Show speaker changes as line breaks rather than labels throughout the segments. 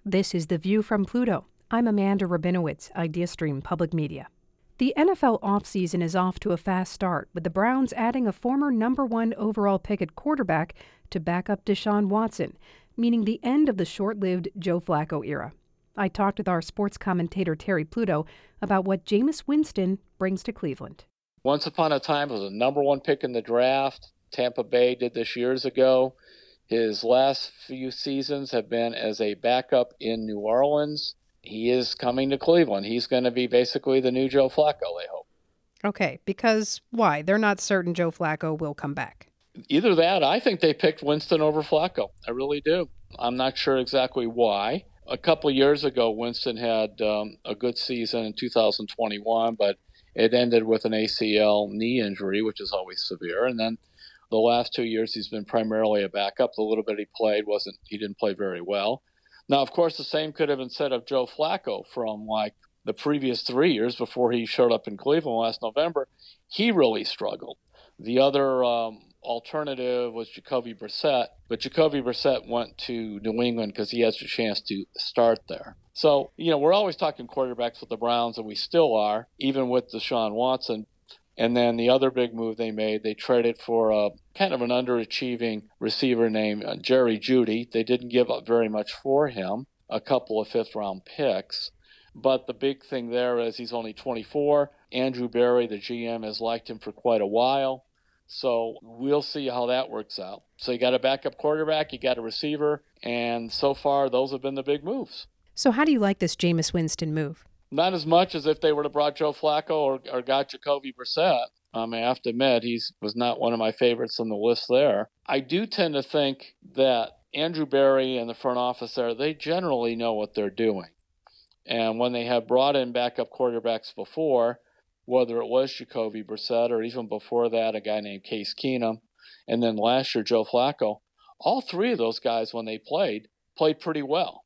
This is The View from Pluto. I'm Amanda Rabinowitz, IdeaStream Public Media. The NFL offseason is off to a fast start, with the Browns adding a former number one overall pick at quarterback to back up Deshaun Watson, meaning the end of the short-lived Joe Flacco era. I talked with our sports commentator Terry Pluto about what Jameis Winston brings to Cleveland.
Once upon a time, it was a number one pick in the draft. Tampa Bay did this years ago. His last few seasons have been as a backup in New Orleans. He is coming to Cleveland. He's going to be basically the new Joe Flacco, I hope.
Okay, because why? They're not certain Joe Flacco will come back.
Either that, I think they picked Winston over Flacco. I really do. I'm not sure exactly why. A couple of years ago, Winston had a good season in 2021, but it ended with an ACL knee injury, which is always severe. And then the last 2 years, he's been primarily a backup. The little bit he played he didn't play very well. Now, of course, the same could have been said of Joe Flacco from like the previous 3 years before he showed up in Cleveland last November. He really struggled. The other alternative was Jacoby Brissett, but Jacoby Brissett went to New England because he has a chance to start there. So, we're always talking quarterbacks with the Browns, and we still are, even with Deshaun Watson. And then the other big move they made, they traded for a kind of an underachieving receiver named Jerry Jeudy. They didn't give up very much for him, a couple of fifth-round picks. But the big thing there is he's only 24. Andrew Berry, the GM, has liked him for quite a while. So we'll see how that works out. So you got a backup quarterback, you got a receiver, and so far those have been the big moves.
So how do you like this Jameis Winston move?
Not as much as if they would have brought Joe Flacco or got Jacoby Brissett. I have to admit, he was not one of my favorites on the list there. I do tend to think that Andrew Berry and the front office there, they generally know what they're doing. And when they have brought in backup quarterbacks before, whether it was Jacoby Brissett or even before that, a guy named Case Keenum, and then last year, Joe Flacco, all three of those guys, when they played pretty well.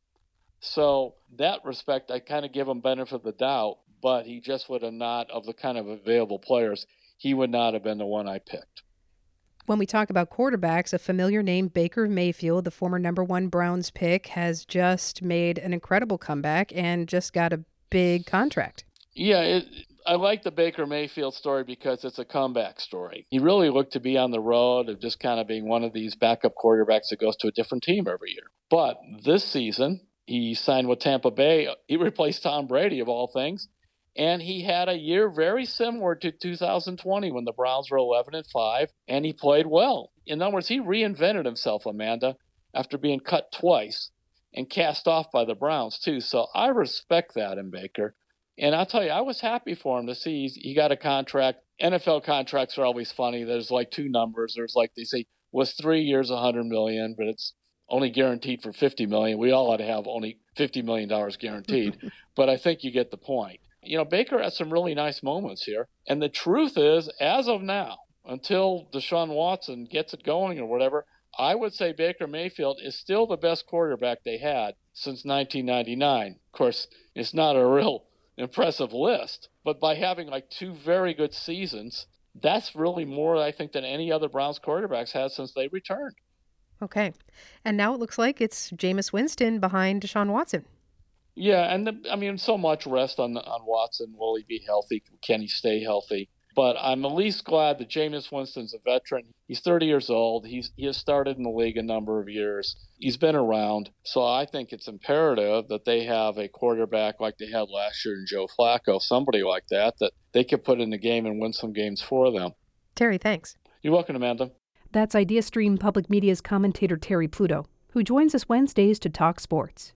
So that respect, I kind of give him benefit of the doubt, but he just would have not, of the kind of available players, he would not have been the one I picked.
When we talk about quarterbacks, a familiar name, Baker Mayfield, the former number one Browns pick, has just made an incredible comeback and just got a big contract.
Yeah, I like the Baker Mayfield story because it's a comeback story. He really looked to be on the road of just kind of being one of these backup quarterbacks that goes to a different team every year. But this season, he signed with Tampa Bay. He replaced Tom Brady, of all things. And he had a year very similar to 2020 when the Browns were 11-5, and he played well. In other words, he reinvented himself, Amanda, after being cut twice and cast off by the Browns, too. So I respect that in Baker. And I'll tell you, I was happy for him to see he got a contract. NFL contracts are always funny. There's like two numbers. There's like they say was 3 years, $100 million, but it's only guaranteed for $50 million. We all ought to have only $50 million guaranteed. But I think you get the point. Baker has some really nice moments here. And the truth is, as of now, until Deshaun Watson gets it going or whatever, I would say Baker Mayfield is still the best quarterback they had since 1999. Of course, it's not a real impressive list, but by having like two very good seasons, that's really more, I think, than any other Browns quarterbacks had since they returned.
Okay. And now it looks like it's Jameis Winston behind Deshaun Watson.
Yeah, and so much rest on Watson. Will he be healthy? Can he stay healthy? But I'm at least glad that Jameis Winston's a veteran. He's 30 years old. He has started in the league a number of years. He's been around. So I think it's imperative that they have a quarterback like they had last year in Joe Flacco, somebody like that they could put in the game and win some games for them.
Terry, thanks.
You're welcome, Amanda.
That's IdeaStream Public Media's commentator Terry Pluto, who joins us Wednesdays to talk sports.